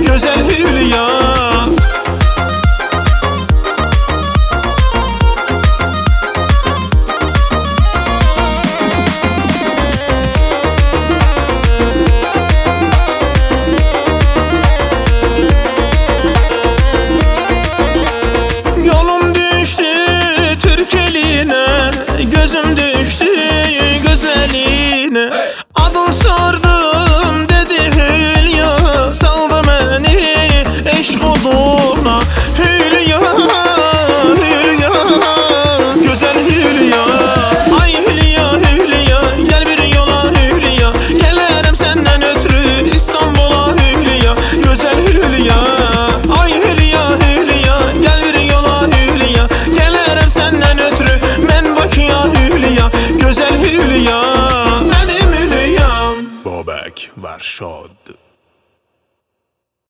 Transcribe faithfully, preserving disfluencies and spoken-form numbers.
Güzel Hülya. Yolum düştü Türkeline, gözüm düştü güzeline. Adın sordum dedi Hülya, saldı beni eşk oduna. Hülya, Hülya, güzel Hülya. Ay Hülya, Hülya, gel bir yola Hülya. Gelirim senden ötürü İstanbul'a Hülya. Güzel Hülya. Ay Hülya, Hülya, gel bir yola Hülya. Gelirim senden ötürü ben Bakıya Hülya. Güzel Hülya, benim Hülyam. Bobek Varşod.